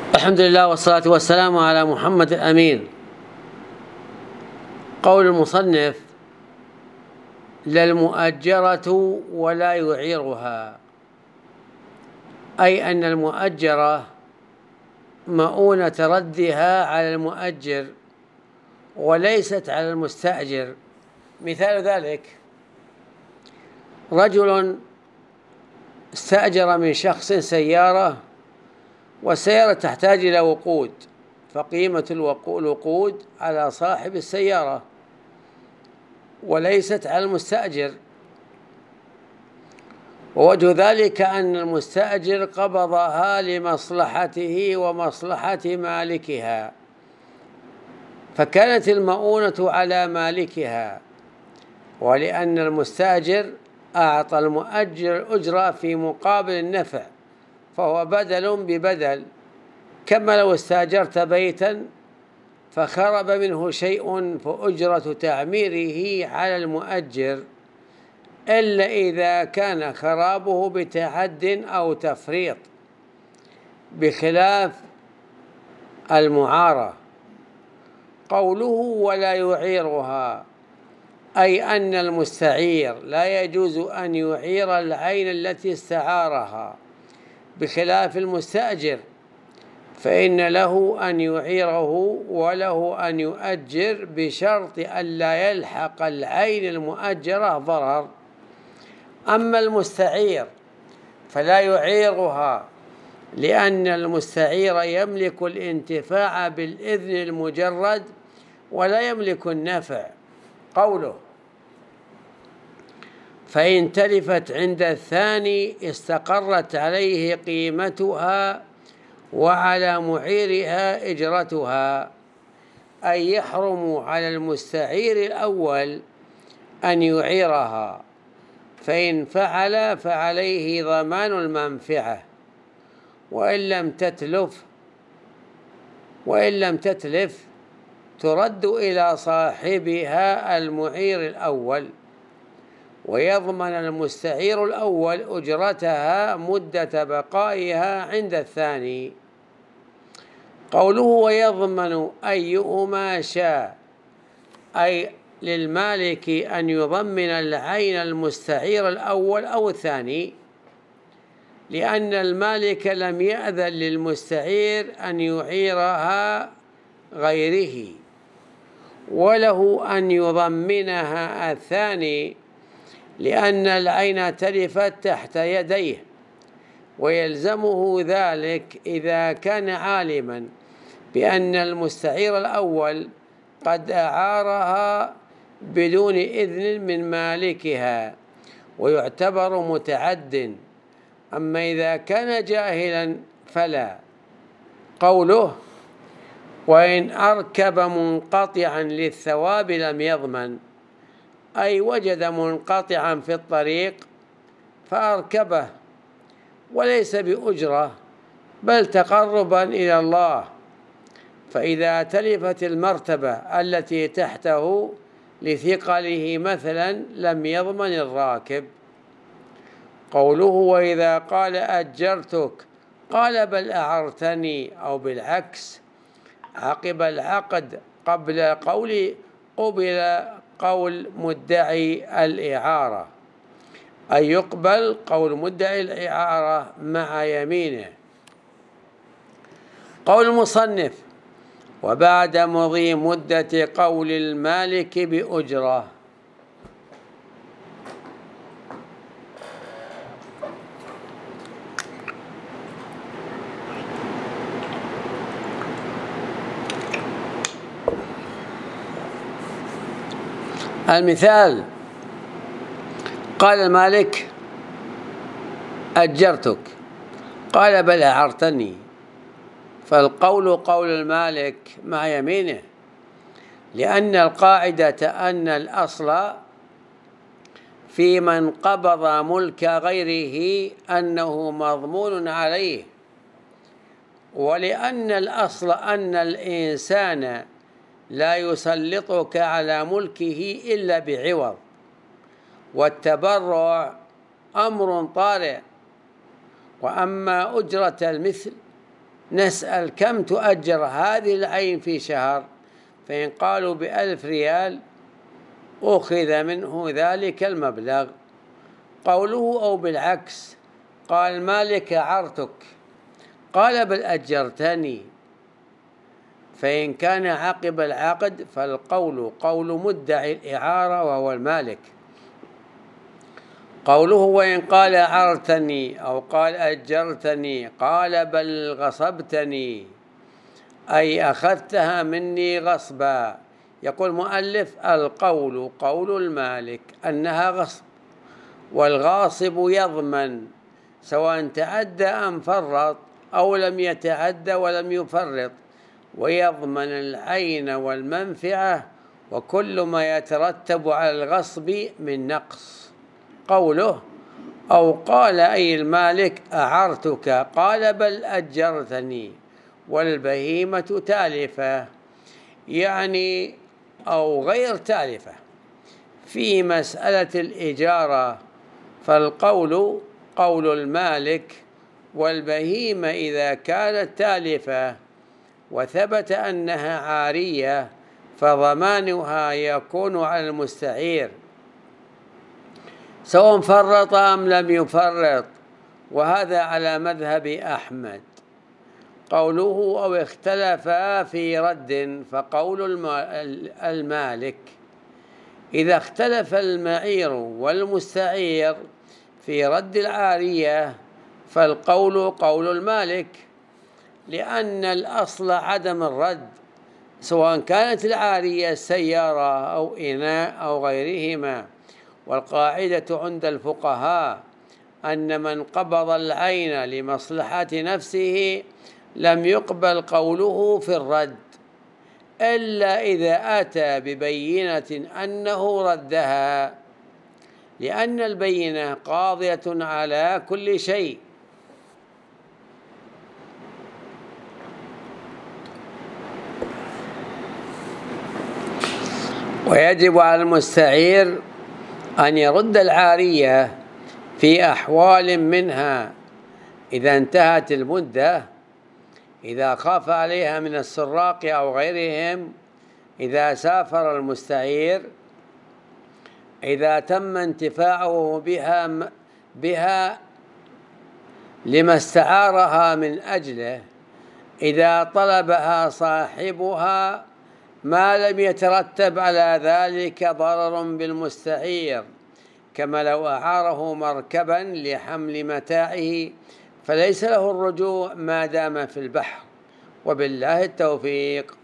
الحمد لله والصلاة والسلام على محمد الأمين. قول المصنف: لا المؤجرة ولا يعيرها، أي أن المؤجرة مؤونة ردها على المؤجر وليست على المستأجر. مثال ذلك: رجل استأجر من شخص سيارة، والسيارة تحتاج إلى وقود، فقيمة الوقود على صاحب السيارة وليست على المستأجر. ووجه ذلك أن المستأجر قبضها لمصلحته ومصلحة مالكها، فكانت المؤونة على مالكها، ولأن المستأجر أعطى المؤجر الأجرة في مقابل النفع، فهو بدل ببدل. كما لو استأجرت بيتا فخرب منه شيء فأجرة تعميره على المؤجر، إلا إذا كان خرابه بتعد أو تفريط، بخلاف المعارة. قوله ولا يعيرها، أي أن المستعير لا يجوز أن يعير العين التي استعارها، بخلاف المستأجر فإن له أن يعيره وله أن يؤجر، بشرط ألا يلحق العين المؤجرة ضرر. أما المستعير فلا يعيرها، لأن المستعير يملك الانتفاع بالإذن المجرد ولا يملك النفع. قوله: فإن تلفت عند الثاني استقرت عليه قيمتها وعلى معيرها إجرتها، أي يحرم على المستعير الأول أن يعيرها، فإن فعل فعليه ضمان المنفعة، وإن لم تتلف ترد إلى صاحبها المعير الأول، ويضمن المستعير الأول أجرتها مدة بقائها عند الثاني. قوله ويضمن أيهما شاء، أي للمالك أن يضمن العين المستعير الأول أو الثاني، لأن المالك لم يأذن للمستعير أن يعيرها غيره، وله أن يضمنها الثاني، لأن العين تلفت تحت يديه، ويلزمه ذلك إذا كان عالما بأن المستعير الأول قد أعارها بدون إذن من مالكها، ويعتبر متعد. أما إذا كان جاهلا فلا. قوله وإن أركب منقطعا للثواب لم يضمن، أي وجد منقطعا في الطريق فأركبه، وليس بأجرة بل تقربا إلى الله، فإذا تلفت المرتبة التي تحته لثقله مثلا لم يضمن الراكب. قوله وإذا قال أجرتك قال بل أعرتني، أو بالعكس عقب العقد قبل قول مدعي الإعارة، أي يقبل قول مدعي الإعارة مع يمينه. قول المصنف وبعد مضي مدة قول المالك بأجرة. المثال: قال المالك أجرتك قال بل أعرتني، فالقول قول المالك مع يمينه، لأن القاعدة أن الأصل في من قبض ملك غيره أنه مضمون عليه، ولأن الأصل أن الإنسان لا يسلطك على ملكه إلا بعوض، والتبرع أمر طارئ. وأما أجرة المثل نسأل كم تؤجر هذه العين في شهر؟ فإن قالوا ب1000 ريال أخذ منه ذلك المبلغ. قوله أو بالعكس، قال مالك أعرتك، قال بل أجرتني، فإن كان عقب العقد فالقول قول مدعي الإعارة وهو المالك. قوله وإن قال أعرتني أو قال أجرتني، قال بل غصبتني، أي أخذتها مني غصبا. يقول المؤلف القول قول المالك أنها غصب، والغاصب يضمن سواء تعدى أم فرط أو لم يتعدى ولم يفرط، ويضمن العين والمنفعة وكل ما يترتب على الغصب من نقص. قوله أو قال أي المالك أعرتك، قال بل أجرتني، والبهيمة تالفة يعني أو غير تالفة. في مسألة الإجارة فالقول قول المالك، والبهيمة إذا كانت تالفة وثبت أنها عارية فضمانها يكون على المستعير سواء فرط أم لم يفرط، وهذا على مذهب أحمد. قوله أو اختلفا في رد فقول المالك. إذا اختلف المعير والمستعير في رد العارية فالقول قول المالك، لأن الأصل عدم الرد سواء كانت العارية سيارة أو إناء أو غيرهما. والقاعدة عند الفقهاء أن من قبض العين لمصلحة نفسه لم يقبل قوله في الرد إلا إذا أتى ببينة أنه ردها، لأن البينة قاضية على كل شيء. ويجب على المستعير أن يرد العارية في أحوال منها: إذا انتهت المدة، إذا خاف عليها من السراق أو غيرهم، إذا سافر المستعير، إذا تم انتفاعه بها لما استعارها من أجله، إذا طلبها صاحبها ما لم يترتب على ذلك ضرر بالمستعير، كما لو أعاره مركبا لحمل متاعه فليس له الرجوع ما دام في البحر. وبالله التوفيق.